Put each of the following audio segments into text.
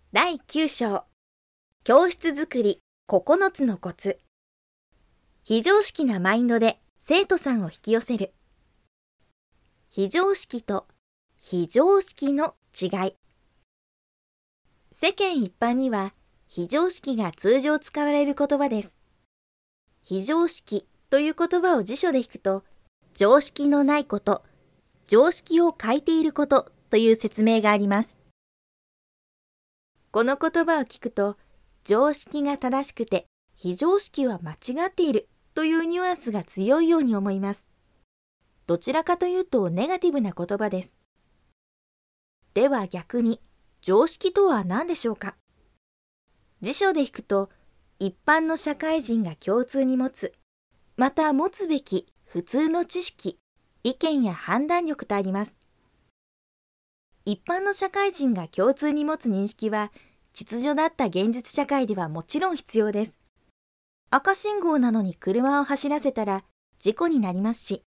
第9章、教室づくり9つのコツ。非常識なマインドで生徒さんを引き寄せる。非常識と非常識の違い。世間一般には非常識が通常使われる言葉です。非常識という言葉を辞書で引くと、常識のないこと、常識を欠いていることという説明があります。この言葉を聞くと、常識が正しくて非常識は間違っているというニュアンスが強いように思います。どちらかというとネガティブな言葉です。では逆に、常識とは何でしょうか？辞書で引くと、一般の社会人が共通に持つ、また持つべき普通の知識、意見や判断力とあります。一般の社会人が共通に持つ認識は、秩序だった現実社会ではもちろん必要です。赤信号なのに車を走らせたら事故になりますし。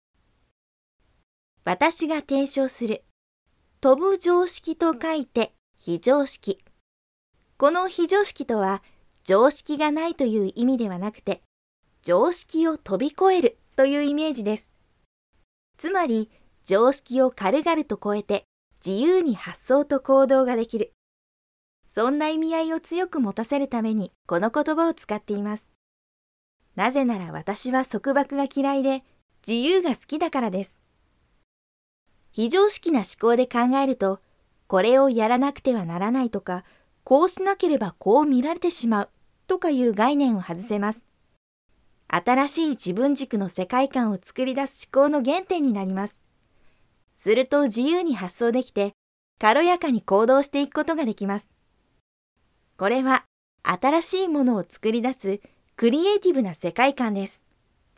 私が提唱する、飛ぶ常識と書いて非常識。この非常識とは、常識がないという意味ではなくて、常識を飛び越えるというイメージです。つまり、常識を軽々と超えて、自由に発想と行動ができる。そんな意味合いを強く持たせるためにこの言葉を使っています。なぜなら私は束縛が嫌いで自由が好きだからです。非常識な思考で考えると、これをやらなくてはならないとか、こうしなければこう見られてしまうとかいう概念を外せます。新しい自分軸の世界観を作り出す思考の原点になります。すると自由に発想できて、軽やかに行動していくことができます。これは新しいものを作り出すクリエイティブな世界観です。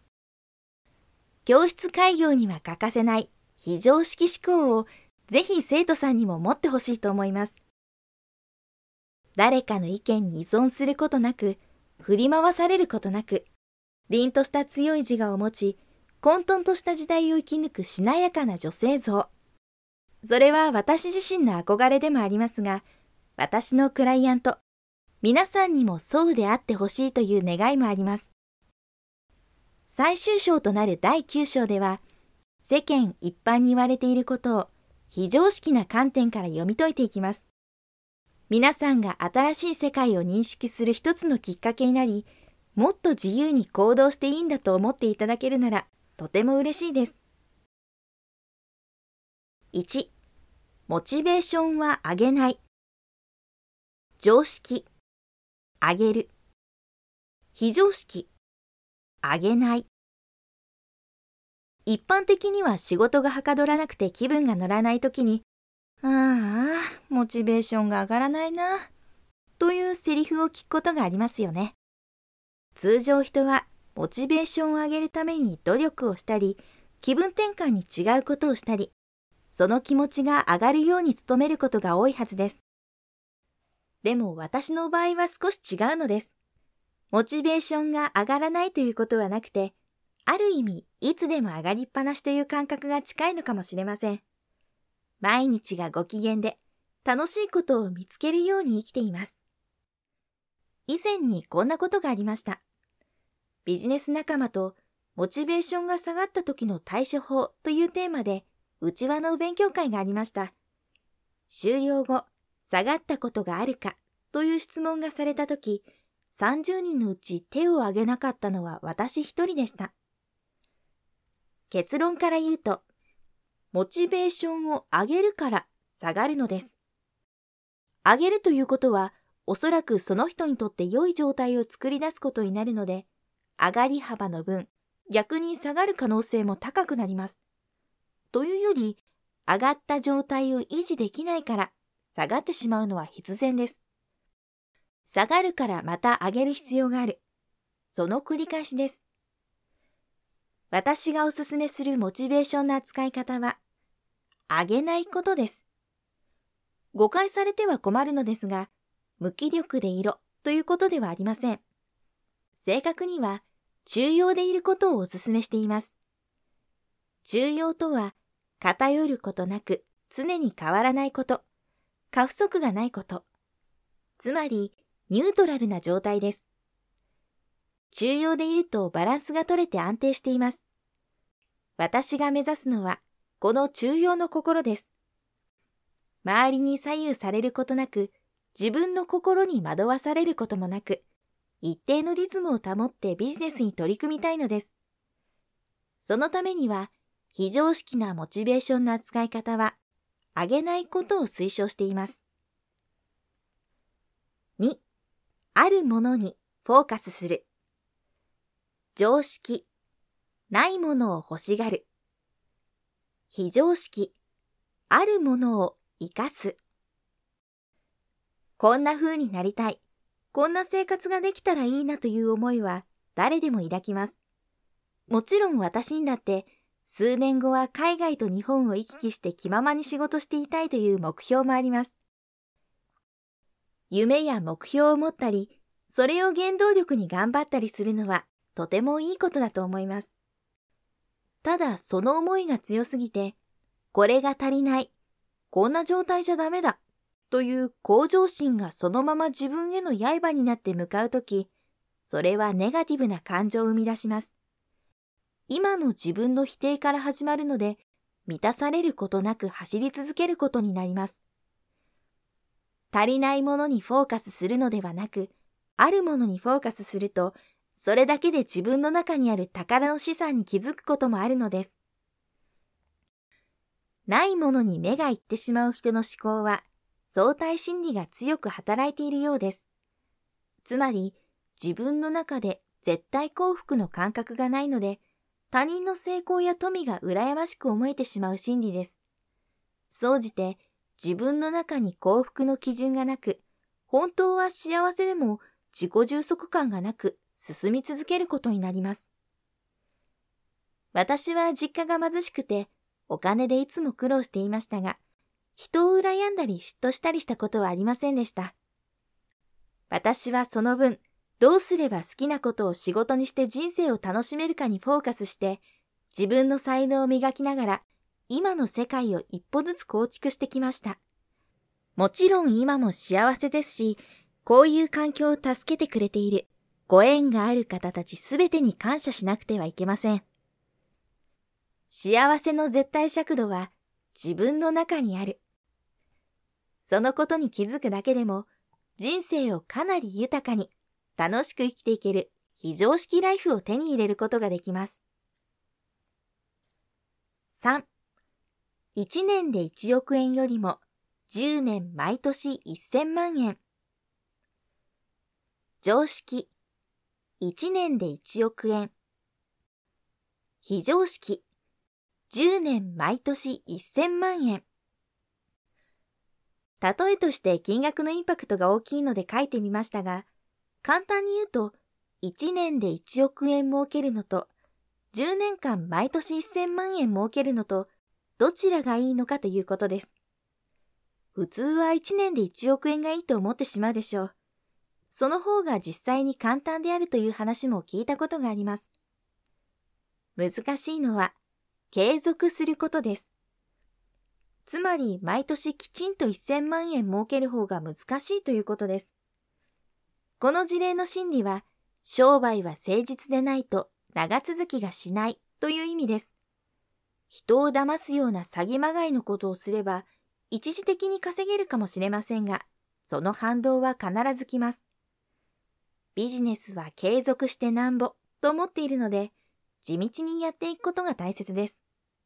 教室開業には欠かせない非常識思考をぜひ生徒さんにも持ってほしいと思います。誰かの意見に依存することなく、振り回されることなく、凛とした強い自我を持ち、混沌とした時代を生き抜くしなやかな女性像。それは私自身の憧れでもありますが、私のクライアント、皆さんにもそうであってほしいという願いもあります。最終章となる第9章では、世間一般に言われていることを非常識な観点から読み解いていきます。皆さんが新しい世界を認識する一つのきっかけになり、もっと自由に行動していいんだと思っていただけるなら、とても嬉しいです。1、モチベーションは上げない。常識、上げる。非常識、上げない。一般的には仕事がはかどらなくて気分が乗らないときに、モチベーションが上がらないな、というセリフを聞くことがありますよね。通常人はモチベーションを上げるために努力をしたり、気分転換に違うことをしたり、その気持ちが上がるように努めることが多いはずです。でも私の場合は少し違うのです。モチベーションが上がらないということはなくて、ある意味いつでも上がりっぱなしという感覚が近いのかもしれません。毎日がご機嫌で楽しいことを見つけるように生きています。以前にこんなことがありました。ビジネス仲間とモチベーションが下がった時の対処法というテーマで内輪の勉強会がありました。終了後、下がったことがあるかという質問がされた時、30人のうち手を挙げなかったのは私一人でした。結論から言うと、モチベーションを上げるから下がるのです。上げるということは、おそらくその人にとって良い状態を作り出すことになるので、上がり幅の分、逆に下がる可能性も高くなります。というより、上がった状態を維持できないから、下がってしまうのは必然です。下がるからまた上げる必要がある。その繰り返しです。私がおすすめするモチベーションの扱い方は、上げないことです。誤解されては困るのですが、無気力でいろということではありません。正確には、中庸でいることをお勧めしています。中庸とは、偏ることなく常に変わらないこと、過不足がないこと。 つまりニュートラルな状態です。中庸でいるとバランスが取れて安定しています。私が目指すのはこの中庸の心です。周りに左右されることなく、自分の心に惑わされることもなく、一定のリズムを保ってビジネスに取り組みたいのです。そのためには、非常識なモチベーションの扱い方は、上げないことを推奨しています。2、あるものにフォーカスする。常識、ないものを欲しがる。非常識、あるものを生かす。こんな風になりたい、こんな生活ができたらいいなという思いは誰でも抱きます。もちろん私にだって数年後は海外と日本を行き来して気ままに仕事していたいという目標もあります。夢や目標を持ったり、それを原動力に頑張ったりするのはとてもいいことだと思います。ただその思いが強すぎて、これが足りない、こんな状態じゃダメだ、という向上心がそのまま自分への刃になって向かうとき、それはネガティブな感情を生み出します。今の自分の否定から始まるので、満たされることなく走り続けることになります。足りないものにフォーカスするのではなく、あるものにフォーカスすると、それだけで自分の中にある宝の資産に気づくこともあるのです。ないものに目がいってしまう人の思考は、相対心理が強く働いているようです。つまり、自分の中で絶対幸福の感覚がないので、他人の成功や富が羨ましく思えてしまう心理です。総じて、自分の中に幸福の基準がなく、本当は幸せでも自己充足感がなく、進み続けることになります。私は実家が貧しくて、お金でいつも苦労していましたが、人を羨んだり嫉妬したりしたことはありませんでした。私はその分、どうすれば好きなことを仕事にして人生を楽しめるかにフォーカスして、自分の才能を磨きながら、今の世界を一歩ずつ構築してきました。もちろん今も幸せですし、こういう環境を助けてくれている、ご縁がある方たちすべてに感謝しなくてはいけません。幸せの絶対尺度は自分の中にある。そのことに気づくだけでも、人生をかなり豊かに、楽しく生きていける非常識ライフを手に入れることができます。3、1年で1億円よりも10年毎年1000万円。常識、1年で1億円。非常識、10年毎年1000万円。例えとして金額のインパクトが大きいので書いてみましたが、簡単に言うと、1年で1億円儲けるのと、10年間毎年1000万円儲けるのと、どちらがいいのかということです。普通は1年で1億円がいいと思ってしまうでしょう。その方が実際に簡単であるという話も聞いたことがあります。難しいのは、継続することです。つまり、毎年きちんと1000万円儲ける方が難しいということです。この事例の心理は、商売は誠実でないと長続きがしないという意味です。人を騙すような詐欺まがいのことをすれば、一時的に稼げるかもしれませんが、その反動は必ず来ます。ビジネスは継続してなんぼと思っているので、地道にやっていくことが大切です。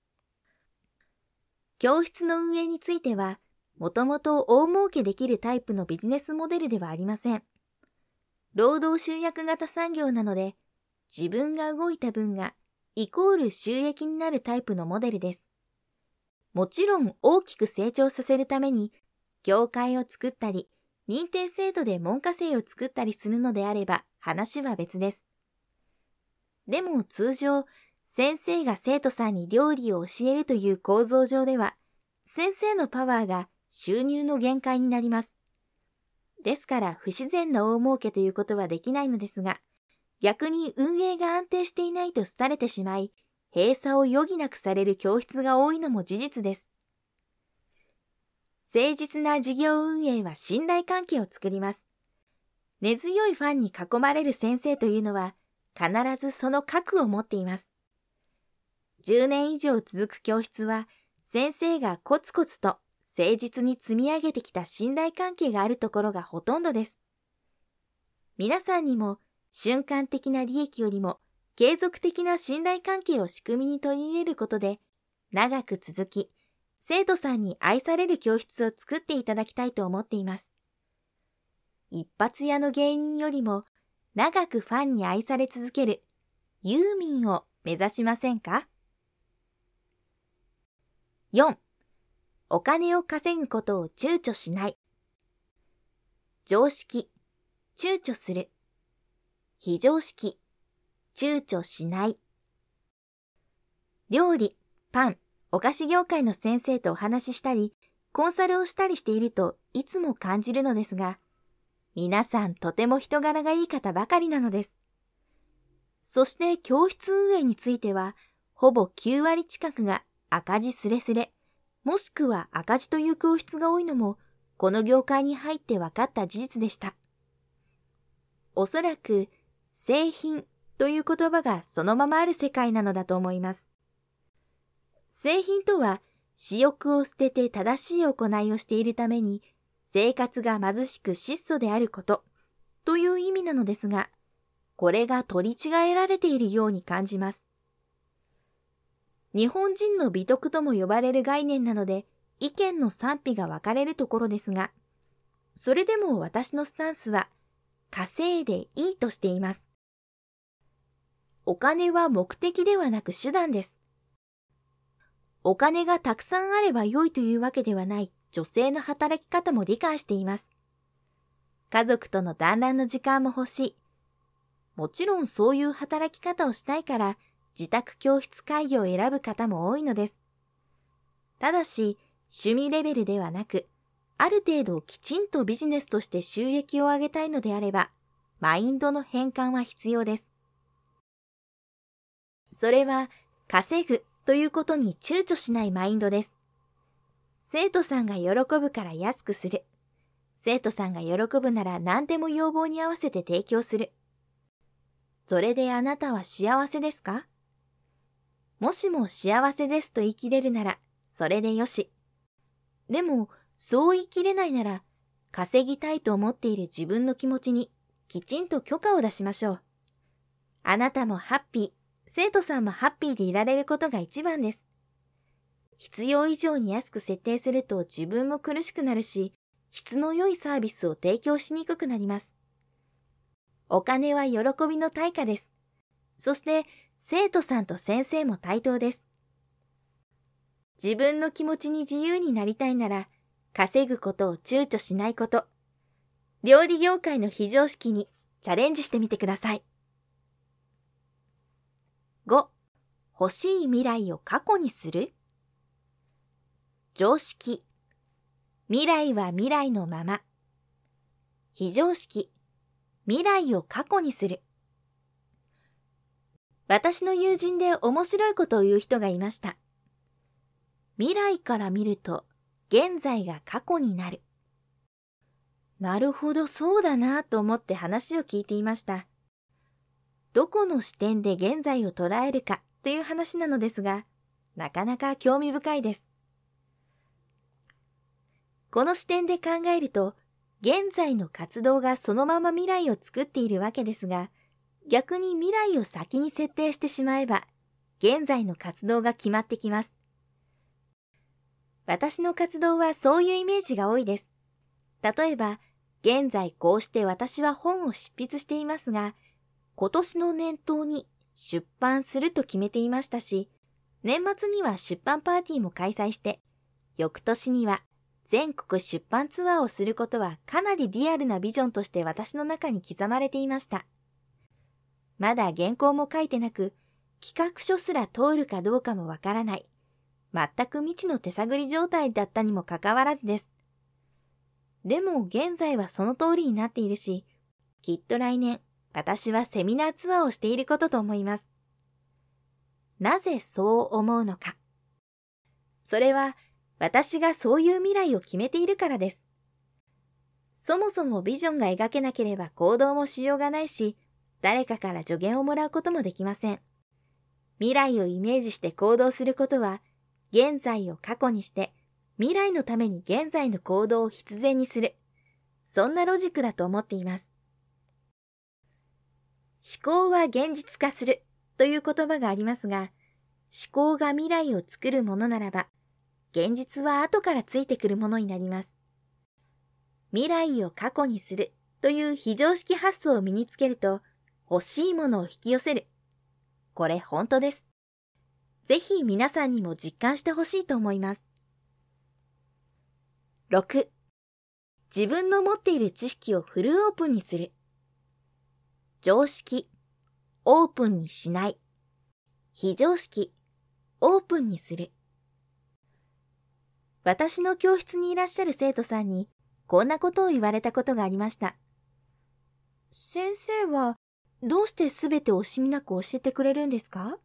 教室の運営については、もともと大儲けできるタイプのビジネスモデルではありません。労働集約型産業なので、自分が動いた分がイコール収益になるタイプのモデルです。もちろん大きく成長させるために、業界を作ったり、認定制度で門下生を作ったりするのであれば話は別です。でも通常、先生が生徒さんに料理を教えるという構造上では、先生のパワーが収入の限界になります。ですから不自然な大儲けということはできないのですが、逆に運営が安定していないと廃れてしまい、閉鎖を余儀なくされる教室が多いのも事実です。 誠実な事業運営は信頼関係を作ります。根強いファンに囲まれる先生というのは、必ずその核を持っています。10年以上続く教室は、先生がコツコツと誠実に積み上げてきた信頼関係があるところがほとんどです。皆さんにも瞬間的な利益よりも継続的な信頼関係を仕組みに取り入れることで、長く続き、生徒さんに愛される教室を作っていただきたいと思っています。一発屋の芸人よりも長くファンに愛され続けるユーミンを目指しませんか？ 4. お金を稼ぐことを躊躇しない。常識、躊躇する。非常識、躊躇しない。料理、パン、お菓子業界の先生とお話ししたり、コンサルをしたりしているといつも感じるのですが、皆さんとても人柄がいい方ばかりなのです。そして教室運営については、ほぼ9割近くが赤字すれすれ、もしくは赤字という教室が多いのも、この業界に入って分かった事実でした。おそらく、製品という言葉がそのままある世界なのだと思います。製品とは、私欲を捨てて正しい行いをしているために、生活が貧しく質素であることという意味なのですが、これが取り違えられているように感じます。日本人の美徳とも呼ばれる概念なので、意見の賛否が分かれるところですが、それでも私のスタンスは、稼いでいいとしています。お金は目的ではなく手段です。お金がたくさんあれば良いというわけではない女性の働き方も理解しています。家族との団らんの時間も欲しい。もちろんそういう働き方をしたいから、自宅教室開業を選ぶ方も多いのです。ただし、趣味レベルではなく、ある程度きちんとビジネスとして収益を上げたいのであれば、マインドの変換は必要です。それは、稼ぐということに躊躇しないマインドです。生徒さんが喜ぶから安くする。生徒さんが喜ぶなら何でも要望に合わせて提供する。それであなたは幸せですか？もしも幸せですと言い切れるなら、それでよし。でも、そう言い切れないなら、稼ぎたいと思っている自分の気持ちに、きちんと許可を出しましょう。あなたもハッピー、生徒さんもハッピーでいられることが一番です。必要以上に安く設定すると自分も苦しくなるし、質の良いサービスを提供しにくくなります。お金は喜びの対価です。そして、生徒さんと先生も対等です。自分の気持ちに自由になりたいなら、稼ぐことを躊躇しないこと、料理業界の非常識にチャレンジしてみてください。5. 欲しい未来を過去にする？常識。未来は未来のまま。非常識。未来を過去にする。私の友人で面白いことを言う人がいました。未来から見ると、現在が過去になる。なるほど、そうだなと思って話を聞いていました。どこの視点で現在を捉えるかという話なのですが、なかなか興味深いです。この視点で考えると、現在の活動がそのまま未来を作っているわけですが、逆に未来を先に設定してしまえば、現在の活動が決まってきます。私の活動はそういうイメージが多いです。例えば、現在こうして私は本を執筆していますが、今年の年頭に出版すると決めていましたし、年末には出版パーティーも開催して、翌年には全国出版ツアーをすることはかなりリアルなビジョンとして私の中に刻まれていました。まだ原稿も書いてなく、企画書すら通るかどうかもわからない。全く未知の手探り状態だったにもかかわらずです。でも現在はその通りになっているし、きっと来年、私はセミナーツアーをしていることと思います。なぜそう思うのか。それは私がそういう未来を決めているからです。そもそもビジョンが描けなければ行動もしようがないし、誰かから助言をもらうこともできません。未来をイメージして行動することは、現在を過去にして、未来のために現在の行動を必然にする。そんなロジックだと思っています。思考は現実化するという言葉がありますが、思考が未来を作るものならば、現実は後からついてくるものになります。未来を過去にするという非常識発想を身につけると、欲しいものを引き寄せる。これ本当です。ぜひ皆さんにも実感してほしいと思います。6. 自分の持っている知識をフルオープンにする。常識、オープンにしない。非常識、オープンにする。私の教室にいらっしゃる生徒さんにこんなことを言われたことがありました。先生はどうしてすべて惜しみなく教えてくれるんですか？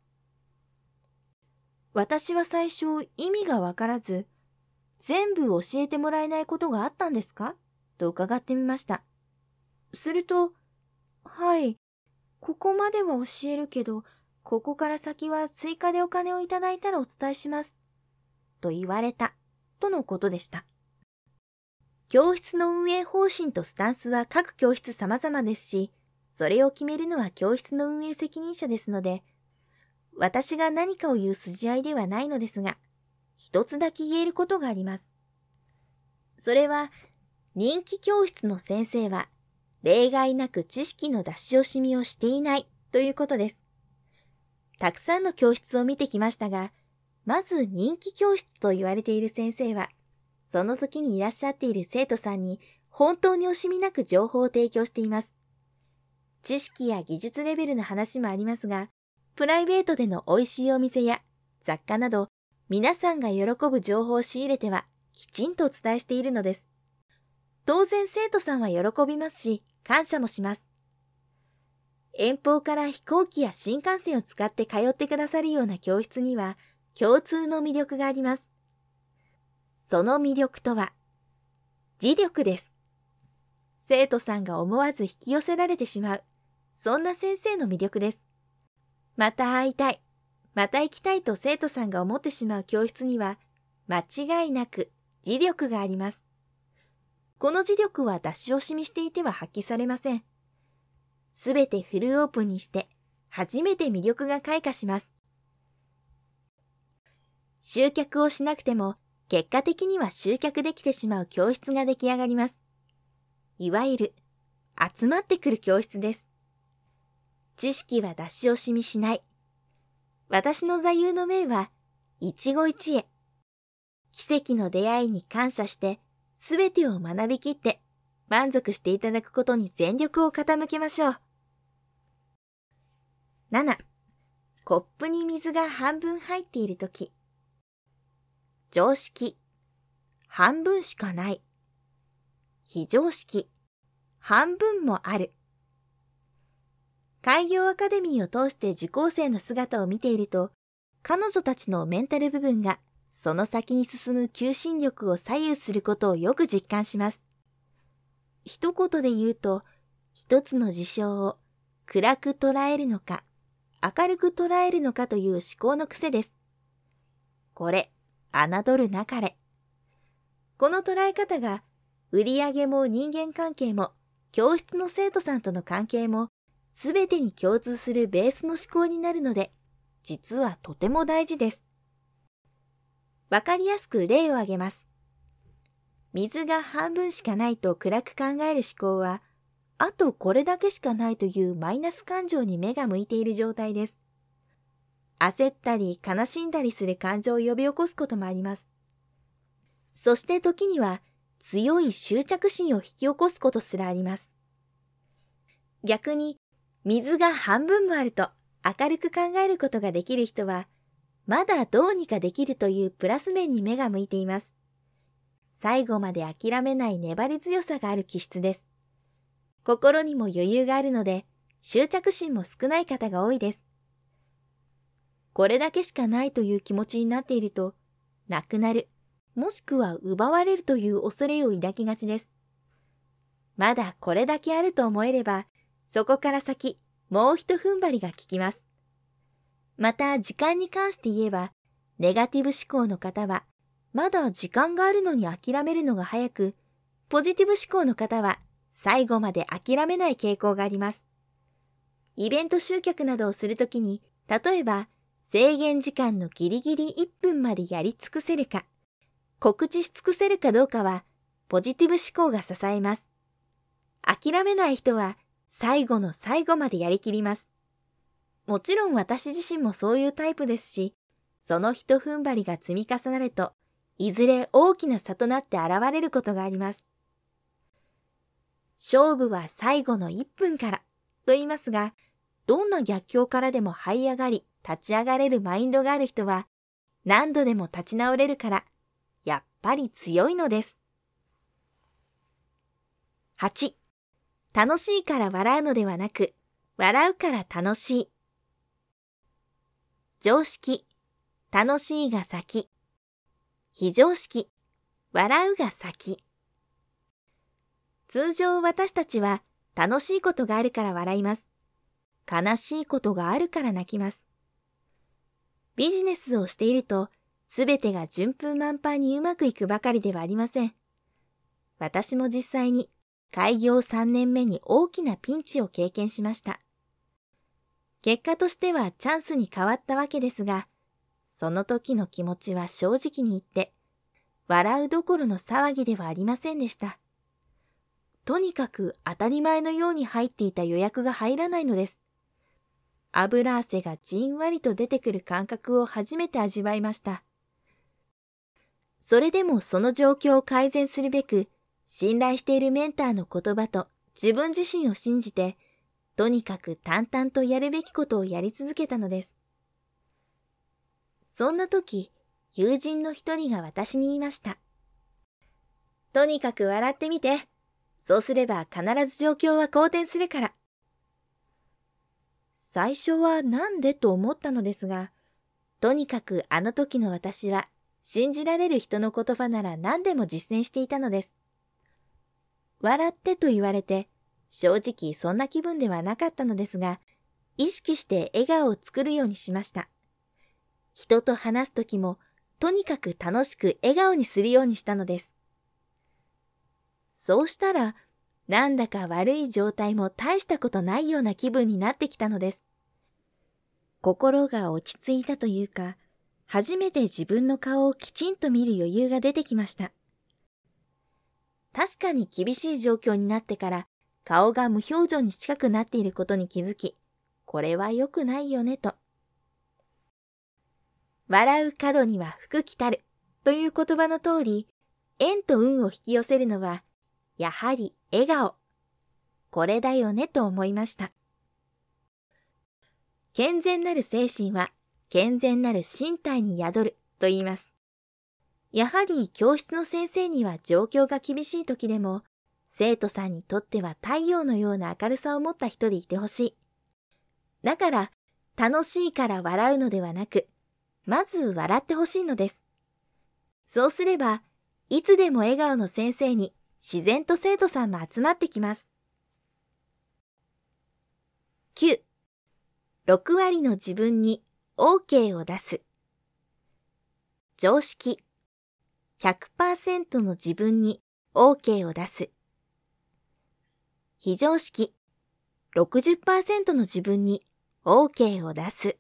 私は最初意味がわからず、全部教えてもらえないことがあったんですか？と伺ってみました。すると、はい、ここまでは教えるけど、ここから先は追加でお金をいただいたらお伝えします。と言われた、とのことでした。教室の運営方針とスタンスは各教室様々ですし、それを決めるのは教室の運営責任者ですので、私が何かを言う筋合いではないのですが、一つだけ言えることがあります。それは、人気教室の先生は、例外なく知識の出し惜しみをしていないということです。たくさんの教室を見てきましたが、まず人気教室と言われている先生は、その時にいらっしゃっている生徒さんに本当に惜しみなく情報を提供しています。知識や技術レベルの話もありますが、プライベートでの美味しいお店や雑貨など、皆さんが喜ぶ情報を仕入れては、きちんとお伝えしているのです。当然生徒さんは喜びますし、感謝もします。遠方から飛行機や新幹線を使って通ってくださるような教室には、共通の魅力があります。その魅力とは、磁力です。生徒さんが思わず引き寄せられてしまう、そんな先生の魅力です。また会いたい、また行きたいと生徒さんが思ってしまう教室には、間違いなく磁力があります。この磁力は出し惜しみしていては発揮されません。すべてフルオープンにして、初めて魅力が開花します。集客をしなくても、結果的には集客できてしまう教室が出来上がります。いわゆる、集まってくる教室です。知識は出し惜しみしない。私の座右の銘は、一期一会。奇跡の出会いに感謝して、すべてを学びきって、満足していただくことに全力を傾けましょう。7. コップに水が半分入っているとき。常識、半分しかない。非常識、半分もある。開業アカデミーを通して受講生の姿を見ていると、彼女たちのメンタル部分がその先に進む求心力を左右することをよく実感します。一言で言うと、一つの事象を暗く捉えるのか、明るく捉えるのかという思考の癖です。これ、侮るなかれ。この捉え方が、売上も人間関係も、教室の生徒さんとの関係も、すべてに共通するベースの思考になるので、実はとても大事です。わかりやすく例を挙げます。水が半分しかないと暗く考える思考は、あとこれだけしかないというマイナス感情に目が向いている状態です。焦ったり悲しんだりする感情を呼び起こすこともあります。そして時には強い執着心を引き起こすことすらあります。逆に水が半分もあると明るく考えることができる人は、まだどうにかできるというプラス面に目が向いています。最後まで諦めない粘り強さがある気質です。心にも余裕があるので、執着心も少ない方が多いです。これだけしかないという気持ちになっていると、なくなる、 もしくは奪われるという恐れを抱きがちです。まだこれだけあると思えれば、そこから先、もう一踏ん張りが効きます。また時間に関して言えば、ネガティブ思考の方は、まだ時間があるのに諦めるのが早く、ポジティブ思考の方は最後まで諦めない傾向があります。イベント集客などをするときに、例えば制限時間のギリギリ1分までやり尽くせるか、告知し尽くせるかどうかは、ポジティブ思考が支えます。諦めない人は最後の最後までやりきります。もちろん私自身もそういうタイプですし、その一踏ん張りが積み重なると、いずれ大きな差となって現れることがあります。勝負は最後の1分からと言いますが、どんな逆境からでも這い上がり、立ち上がれるマインドがある人は、何度でも立ち直れるから、やっぱり強いのです。8. 楽しいから笑うのではなく、笑うから楽しい。常識、楽しいが先。非常識、笑うが先。通常私たちは楽しいことがあるから笑います。悲しいことがあるから泣きます。ビジネスをしていると、すべてが順風満帆にうまくいくばかりではありません。私も実際に開業3年目に大きなピンチを経験しました。結果としてはチャンスに変わったわけですが、その時の気持ちは正直に言って、笑うどころの騒ぎではありませんでした。とにかく当たり前のように入っていた予約が入らないのです。油汗がじんわりと出てくる感覚を初めて味わいました。それでもその状況を改善するべく、信頼しているメンターの言葉と自分自身を信じて、とにかく淡々とやるべきことをやり続けたのです。そんな時、友人の一人が私に言いました。とにかく笑ってみて。そうすれば必ず状況は好転するから。最初はなんでと思ったのですが、とにかくあの時の私は信じられる人の言葉なら何でも実践していたのです。笑ってと言われて、正直そんな気分ではなかったのですが、意識して笑顔を作るようにしました。人と話す時も、とにかく楽しく笑顔にするようにしたのです。そうしたら、なんだか悪い状態も大したことないような気分になってきたのです。心が落ち着いたというか、初めて自分の顔をきちんと見る余裕が出てきました。確かに厳しい状況になってから顔が無表情に近くなっていることに気づき、これは良くないよねと。笑う角には福来たるという言葉の通り、縁と運を引き寄せるのは、やはり笑顔。これだよねと思いました。健全なる精神は健全なる身体に宿ると言います。やはり教室の先生には状況が厳しい時でも、生徒さんにとっては太陽のような明るさを持った人でいてほしい。だから、楽しいから笑うのではなく、まず笑ってほしいのです。そうすれば、いつでも笑顔の先生に自然と生徒さんも集まってきます。9. 6割の自分に OK を出す。常識。100% の自分に OK を出す。非常識。60% の自分に OK を出す。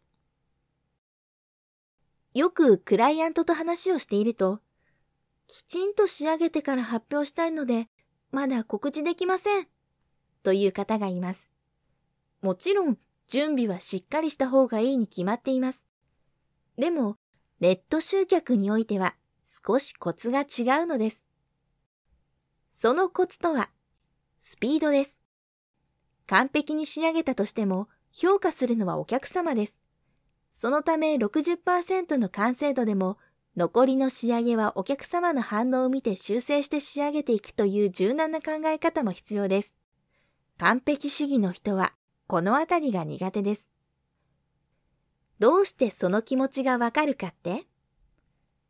よくクライアントと話をしていると、きちんと仕上げてから発表したいので、まだ告知できません。という方がいます。もちろん、準備はしっかりした方がいいに決まっています。でも、ネット集客においては少しコツが違うのです。そのコツとは、スピードです。完璧に仕上げたとしても、評価するのはお客様です。そのため 60% の完成度でも、残りの仕上げはお客様の反応を見て修正して仕上げていくという柔軟な考え方も必要です。完璧主義の人はこのあたりが苦手です。どうしてその気持ちがわかるかって？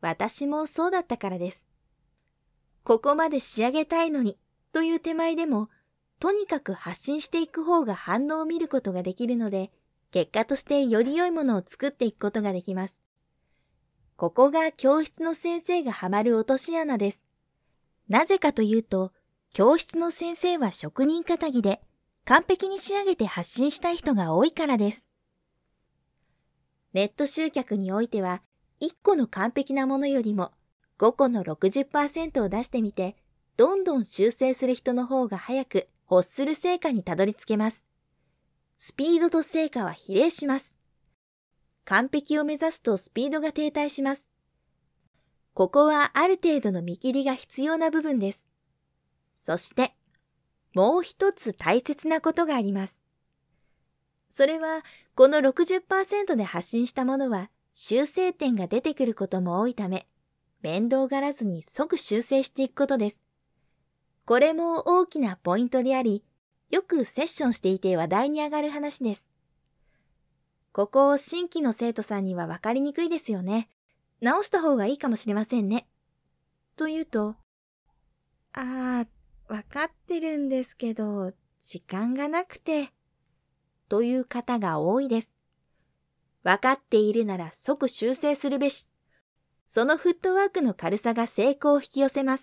私もそうだったからです。ここまで仕上げたいのにという手前でも、とにかく発信していく方が反応を見ることができるので、結果としてより良いものを作っていくことができます。ここが教室の先生がハマる落とし穴です。なぜかというと、教室の先生は職人かたぎで、完璧に仕上げて発信したい人が多いからです。ネット集客においては、1個の完璧なものよりも5個の 60% を出してみて、どんどん修正する人の方が早く欲する成果にたどり着けます。スピードと成果は比例します。完璧を目指すとスピードが停滞します。ここはある程度の見切りが必要な部分です。そして、もう一つ大切なことがあります。それは、この 60% で発信したものは修正点が出てくることも多いため、面倒がらずに即修正していくことです。これも大きなポイントであり、よくセッションしていて話題に上がる話です。ここ新規の生徒さんには分かりにくいですよね。直した方がいいかもしれませんね。と言うと、分かってるんですけど、時間がなくて、という方が多いです。分かっているなら即修正するべし。そのフットワークの軽さが成功を引き寄せます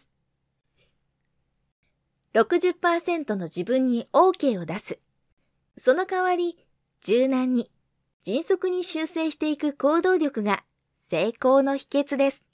。60% の自分に OK を出す。その代わり、柔軟に、迅速に修正していく行動力が成功の秘訣です。